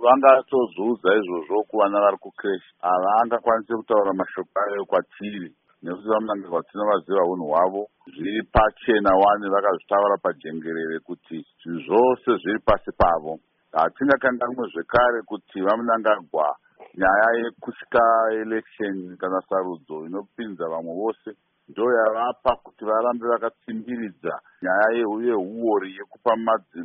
vangatozviudza izvozvo kuvana vari kukreshi. Havangakwanisi kutaura mashoko ayo kwatiri nekuti vamunangagwa tinovaziva unhu hwavo. Zviri pachena wani vakazvitaura pajengerere kuti zvinhu zvose zviri pasi pavo. Hatingakanganwe zvekare kuti vamunangagwa nyaya yekutya election kana sarudzo inopinza vamwe vose ndo yavapa kuti varambe vakatsimbiridza nyaya yeuori yekupa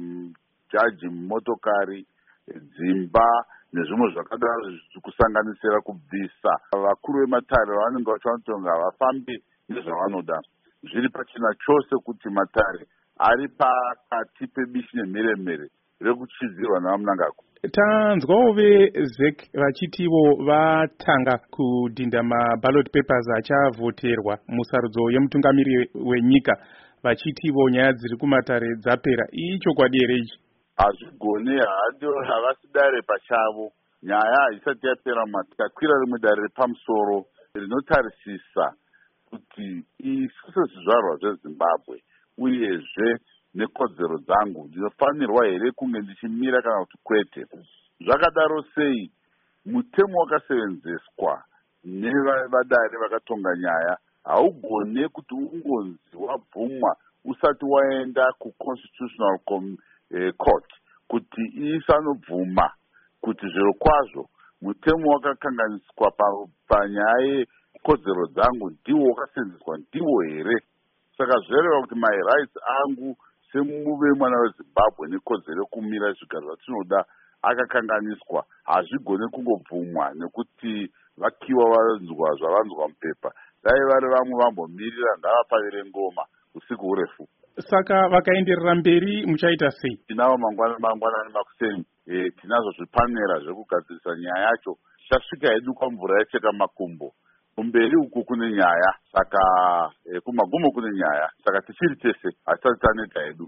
majaji motokari, dzimba nezvimwe zvakadaro kusanganisira kubvisa vakuru vematare vavanenge vachinotonga havafambi nezvavanoda. Zviri pachena chose kuti matare ari pakati pebishi nemheremhere rekuchidzirwa navamunangagwa. Tanzwawo veZEC vachitivo vatanga kudhinda maballot papers achavhoterwa musarudzo yemutungamiri wenyika, vachitivo nyaya dziri kumatare dzapera. Ichokwadi here ichi? Hazvigone, havasi dare pachavo. Nyaya haisati yapera takwira rimwe dare repamusoro rinotarisisa kuti isusu zvizvarwa zveZimbabwe uyezve nekodzero dzangu ndinofanirwa here kunge ndichimira kana kuti kwete. Zvakadaro sei mutemo wakasevenzeswa nevadare vakatonga nyaya haugone kuti ungonzi wabvumwa usati waenda kuConstitutional Court kuti isanobvuma kuti zviro kwazvo mutemo wakakanganiswa panyaya yekodzero dzangu ndiwo wakasevenzeswa ndiwo here. Saka zvereva kuti my rights angu semuve mwana weZimbabwe nekodzero yekumira zvigaro zvatinoda akakanganiswa. Hazvigone kungobvumwa nekuti vakiwa vanzwa zvavanzwa mupepa. Dai vari vamwe vambomirira ngavapavire ngoma usiku hurefu. Saka vakaenderera mberi muchaita sei? Tinavo mangwanani makuseni tinazvo zvipanera zvekugadzirisa nyaya yacho. Tichasvika hedu kwamvura yacheka makumbo. Kumberi uku kune nyaya, saka kumagumo kune nyaya, saka tichiri tese hatisati taneta hedu.